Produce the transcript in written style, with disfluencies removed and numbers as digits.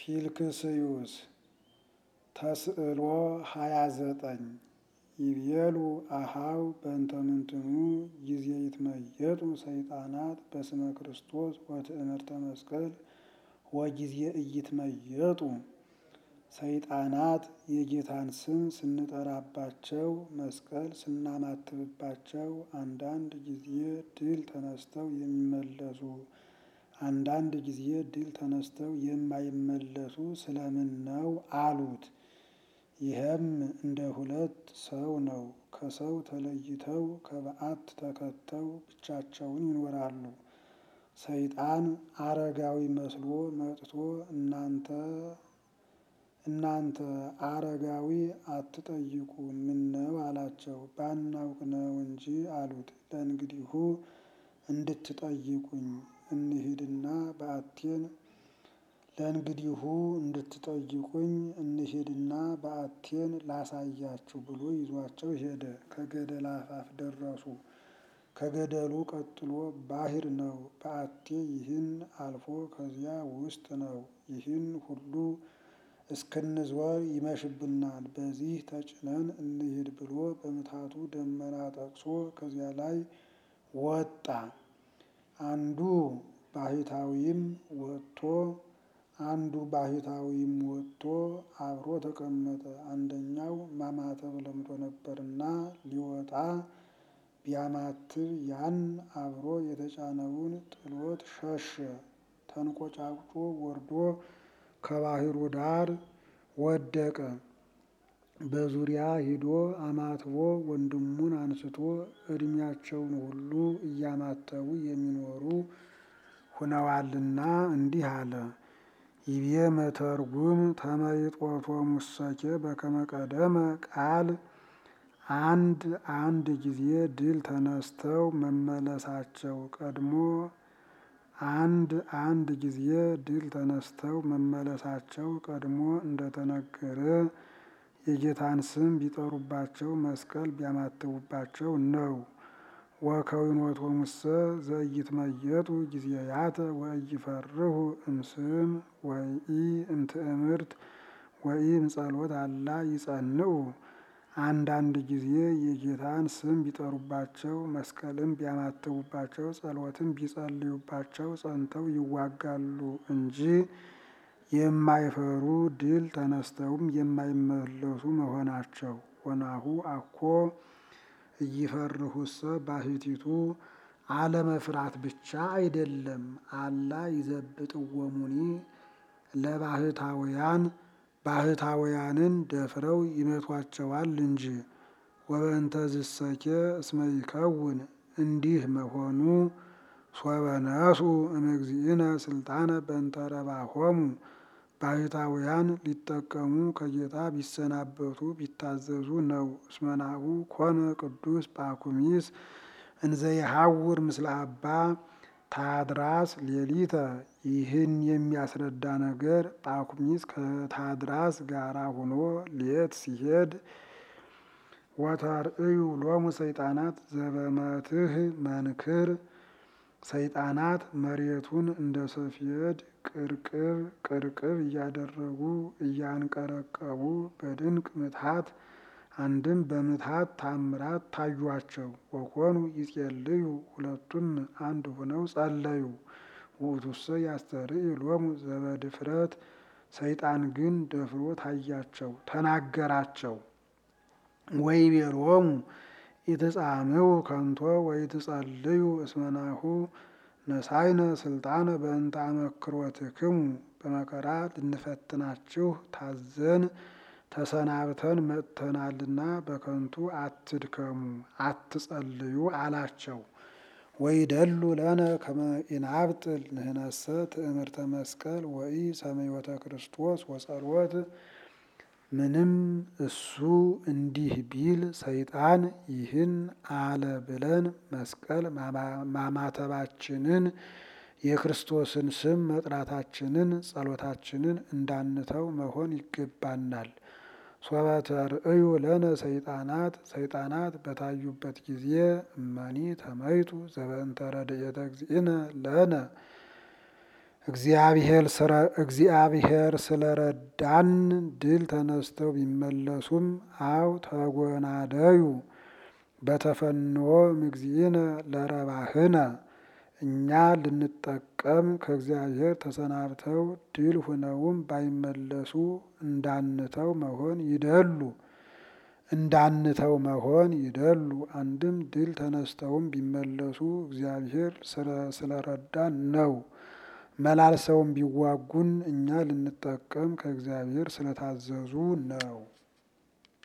ፊልክስዩስ ተስዕሎ 29 ይቤሉ አሃው በእንተ ምንትኑ ጊዜ ይትመየጡ ሰይጣናት በስመ ክርስቶስ ወትእምርተ መስቀል ወጊዜ ኢይትመየጡ። ሰይጣናት የጌታን ስም ስንጠራባቸው መስቀል ስናማትብባቸው አንዳንድ ጊዜ ድል ተነስተው የሚመለሱ አንዳንድ ጊዜ ድል ተነስተው የማይመለሱ ስለምን ነው አሉት። ይህም እንደ ሁለት ሰው ነው። ከሰው ተለይተው ከበዓት ተከተው ብቻቸውን ይኖራሉ። ሰይጣን አረጋዊ መስሎ መጥቶ እናንተ አረጋዊ አትጠይቁ ምነው አላቸው። ባናውቅ ነው እንጂ አሉት። ለእንግዲሁ እንድትጠይቁኝ እንሂድና በዓቴን ላሳያችሁ ብሎ ይዟቸው ሄደ። ከገደል አፋፍ ደረሱ። ከገደሉ ቀጥሎ ባሕር ነው። በዓቴ ይህን አልፎ ከዚያ ውስጥ ነው። ይህን ሁሉ እስክንዞር ይመሽብናል፣ በዚህ ተጭነን እንሂድ ብሎ በምትሃቱ ደመና ጠቅሶ ከዚያ ላይ ወጣ። አንዱ ባሕታዊም ወጥቶ አብሮ ተቀመጠ። አንደኛው ማማተብ ለምዶ ነበርና ሊወጣ ቢያማትብ ያን አብሮ የተጫነውን ጥሎት ሸሸ። ተንቆጫቁጮ ወርዶ ከባሕሩ ዳር ወደቀ። በዙሪያ ሂዶ አማትቦ ወንድሙን አንስቶ ዕድሜያቸውን ሁሉ እያማተቡ የሚኖሩ ሁነዋልና እንዲህ አለ። ይቤ መተርጉም ተመይጦቶ ሙሰኬ በከመ ቀደመ ቃል አንድ ጊዜ ድል ተነስተው መመለሳቸው ቀድሞ አንድ ጊዜ ድል ተነስተው መመለሳቸው ቀድሞ እንደተነገረ የጌታን ስም ቢጠሩባቸው መስቀል ቢያማትቡባቸው ነው። ወከዊኖቶ ሙሰ ዘኢይትመየጡ ጊዜያተ ወኢይፈርሁ እምስም ወኢ እምትእምርት ወኢ እምጸሎት አላ ይጸንዑ። አንዳንድ ጊዜ የጌታን ስም ቢጠሩባቸው መስቀልም ቢያማትቡባቸው ጸሎትም ቢጸልዩባቸው ጸንተው ይዋጋሉ እንጂ የማይፈሩ ድል ተነስተውም የማይመለሱ መሆናቸው። ወናሁ አኮ ኢይፈርሁሰ ባሕቲቱ አለመፍራት ብቻ አይደለም። አላ ይዘብጥዎሙኒ ባሕታውያንን ደፍረው ይመቷቸዋል እንጂ። ወበእንተ ዝሰኬ እስመ ይከውን እንዲህ መሆኑ ሶበ ነስኡ እምእግዚእነ ስልጣነ በእንተ ረባሆሙ ባሕታውያን ሊጠቀሙ ከጌታ ቢሰናበቱ ቢታዘዙ ነው። እስመ ናሁ ኮነ ቅዱስ ጳኩሚስ እንዘ ይሐውር ምስለ አባ ታድራስ ሌሊተ። ይህን የሚያስረዳ ነገር ጳኩሚስ ከታድራስ ጋራ ሆኖ ሌት ሲሄድ ወተርእዩ ሎሙ ሰይጣናት ዘበመትህ መንክር ሰይጣናት መሬቱን እንደ ሰፌድ ቅርቅብ እያደረጉ እያንቀረቀቡ በድንቅ ምትሃት አንድም በምትሃት ታምራት ታዩአቸው። ወኮኑ ይጼልዩ ሁለቱም አንድ ሆነው ጸለዩ። ውእቱሰ ያስተርኢ ሎሙ ዘበድፍረት ሰይጣን ግን ደፍሮ ታያቸው ተናገራቸው። ወይቤሎሙ ኢትጻምዑ ከንቶ ወኢትጸልዩ እስመ ናሁ ነሳይነ ስልጣነ በእንተ አመክሮትክሙ። በመከራ ልንፈትናችሁ ታዘን ተሰናብተን መጥተናልና በከንቱ አትድከሙ አትጸልዩ አላቸው። ወይደሉ ለነ ከመ ኢናብጥል ንሕነሰ ትእምርተ መስቀል ወኢ ሰመዮተ ክርስቶስ ወጸሎት። ምንም እሱ እንዲህ ቢል ሰይጣን ይህን አለ ብለን መስቀል ማማተባችንን የክርስቶስን ስም መጥራታችንን ጸሎታችንን እንዳንተው መሆን ይገባናል። ሶበ ተርእዩ ለነ ሰይጣናት በታዩበት ጊዜ እመኒ ተመይጡ ዘበእንተ ረድኤተ እግዚእነ ለነ እግዚአብሔር ስለረዳን ድል ተነስተው ቢመለሱም አው ተጎናደዩ በተፈንዎ እግዚእነ ለረባህነ እኛ ልንጠቀም ከእግዚአብሔር ተሰናብተው ድል ሁነውም ባይመለሱ እንዳንተው መሆን ይደሉ። አንድም ድል ተነስተውም ቢመለሱ እግዚአብሔር ስለረዳን ነው። መላልሰውም ቢዋጉን እኛ ልንጠቀም ከእግዚአብሔር ስለታዘዙ ነው።